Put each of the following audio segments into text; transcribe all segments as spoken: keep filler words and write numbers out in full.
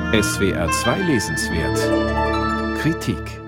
S W R zwei Lesenswert Kritik.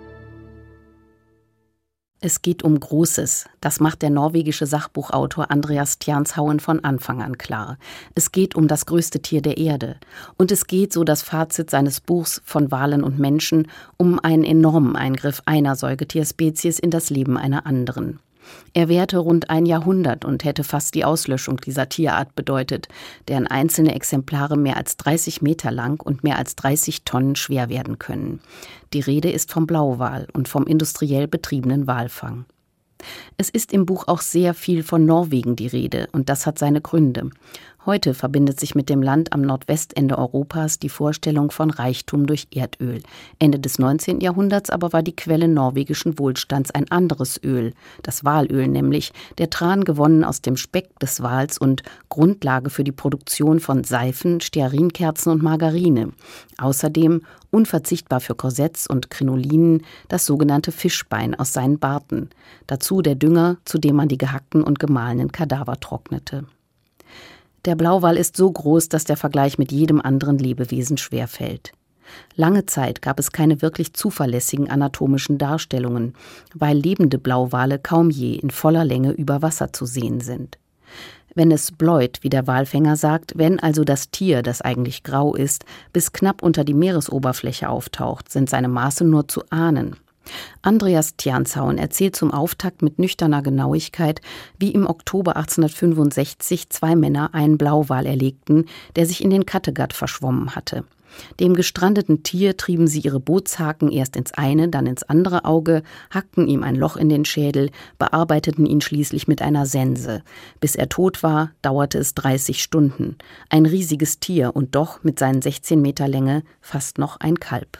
Es geht um Großes. Das macht der norwegische Sachbuchautor Andreas Tjærnshauen von Anfang an klar. Es geht um das größte Tier der Erde. Und es geht, so das Fazit seines Buchs von Walen und Menschen, um einen enormen Eingriff einer Säugetierspezies in das Leben einer anderen. Er währte rund ein Jahrhundert und hätte fast die Auslöschung dieser Tierart bedeutet, deren einzelne Exemplare mehr als dreißig Meter lang und mehr als dreißig Tonnen schwer werden können. Die Rede ist vom Blauwal und vom industriell betriebenen Walfang. Es ist im Buch auch sehr viel von Norwegen die Rede, und das hat seine Gründe. Heute verbindet sich mit dem Land am Nordwestende Europas die Vorstellung von Reichtum durch Erdöl. Ende des neunzehnten Jahrhunderts aber war die Quelle norwegischen Wohlstands ein anderes Öl, das Walöl nämlich, der Tran gewonnen aus dem Speck des Wals und Grundlage für die Produktion von Seifen, Stearinkerzen und Margarine. Außerdem, unverzichtbar für Korsetts und Krinolinen, das sogenannte Fischbein aus seinen Barten. Dazu der Dünger, zu dem man die gehackten und gemahlenen Kadaver trocknete. Der Blauwal ist so groß, dass der Vergleich mit jedem anderen Lebewesen schwerfällt. Lange Zeit gab es keine wirklich zuverlässigen anatomischen Darstellungen, weil lebende Blauwale kaum je in voller Länge über Wasser zu sehen sind. Wenn es bläut, wie der Walfänger sagt, wenn also das Tier, das eigentlich grau ist, bis knapp unter die Meeresoberfläche auftaucht, sind seine Maße nur zu ahnen. Andreas Tjærnshauen erzählt zum Auftakt mit nüchterner Genauigkeit, wie im Oktober achtzehnhundertfünfundsechzig zwei Männer einen Blauwal erlegten, der sich in den Kattegat verschwommen hatte. Dem gestrandeten Tier trieben sie ihre Bootshaken erst ins eine, dann ins andere Auge, hackten ihm ein Loch in den Schädel, bearbeiteten ihn schließlich mit einer Sense. Bis er tot war, dauerte es dreißig Stunden. Ein riesiges Tier und doch mit seinen sechzehn Meter Länge fast noch ein Kalb.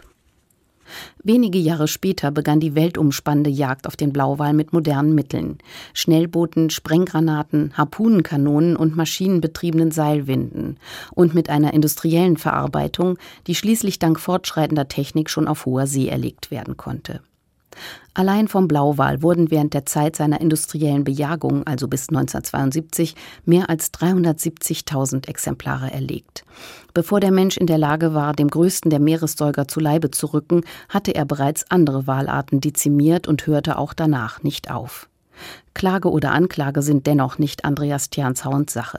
Wenige Jahre später begann die weltumspannende Jagd auf den Blauwal mit modernen Mitteln. Schnellbooten, Sprenggranaten, Harpunenkanonen und maschinenbetriebenen Seilwinden. Und mit einer industriellen Verarbeitung, die schließlich dank fortschreitender Technik schon auf hoher See erlegt werden konnte. Allein vom Blauwal wurden während der Zeit seiner industriellen Bejagung, also bis neunzehnhundertzweiundsiebzig, mehr als dreihundertsiebzigtausend Exemplare erlegt. Bevor der Mensch in der Lage war, dem größten der Meeressäuger zu Leibe zu rücken, hatte er bereits andere Walarten dezimiert und hörte auch danach nicht auf. Klage oder Anklage sind dennoch nicht Andreas Tjærnshauens Sache.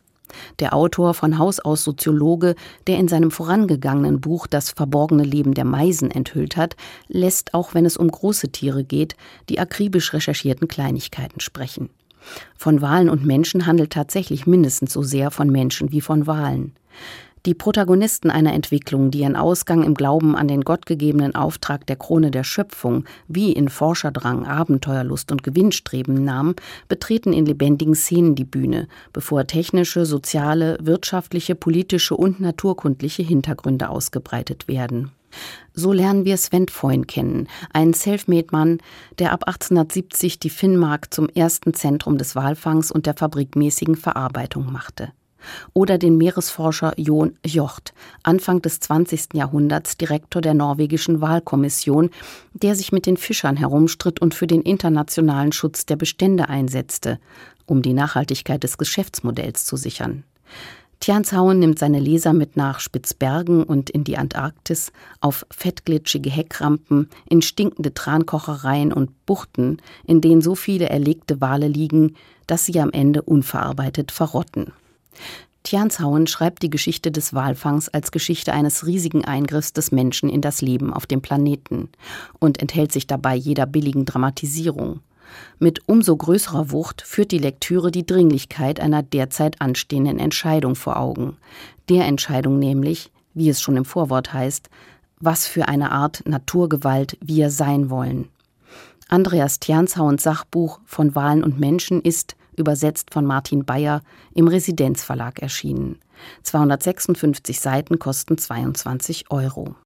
Der Autor, von Haus aus Soziologe, der in seinem vorangegangenen Buch das verborgene Leben der Meisen enthüllt hat, lässt, auch wenn es um große Tiere geht, die akribisch recherchierten Kleinigkeiten sprechen. Von Walen und Menschen handelt tatsächlich mindestens so sehr von Menschen wie von Walen. Die Protagonisten einer Entwicklung, die ihren Ausgang im Glauben an den gottgegebenen Auftrag der Krone der Schöpfung wie in Forscherdrang, Abenteuerlust und Gewinnstreben nahm, betreten in lebendigen Szenen die Bühne, bevor technische, soziale, wirtschaftliche, politische und naturkundliche Hintergründe ausgebreitet werden. So lernen wir Sven Foyn kennen, einen Selfmade-Mann, der ab achtzehnhundertsiebzig die Finnmark zum ersten Zentrum des Walfangs und der fabrikmäßigen Verarbeitung machte. Oder den Meeresforscher Jon Hjort, Anfang des zwanzigsten Jahrhunderts Direktor der norwegischen Walkommission, der sich mit den Fischern herumstritt und für den internationalen Schutz der Bestände einsetzte, um die Nachhaltigkeit des Geschäftsmodells zu sichern. Tjærnshauen nimmt seine Leser mit nach Spitzbergen und in die Antarktis, auf fettglitschige Heckrampen, in stinkende Trankochereien und Buchten, in denen so viele erlegte Wale liegen, dass sie am Ende unverarbeitet verrotten. Tjærnshauen schreibt die Geschichte des Walfangs als Geschichte eines riesigen Eingriffs des Menschen in das Leben auf dem Planeten und enthält sich dabei jeder billigen Dramatisierung. Mit umso größerer Wucht führt die Lektüre die Dringlichkeit einer derzeit anstehenden Entscheidung vor Augen. Der Entscheidung nämlich, wie es schon im Vorwort heißt, was für eine Art Naturgewalt wir sein wollen. Andreas Tjærnshauens Sachbuch Von Walen und Menschen ist, übersetzt von Martin Bayer, im Residenzverlag erschienen. zweihundertsechsundfünfzig Seiten kosten zweiundzwanzig Euro.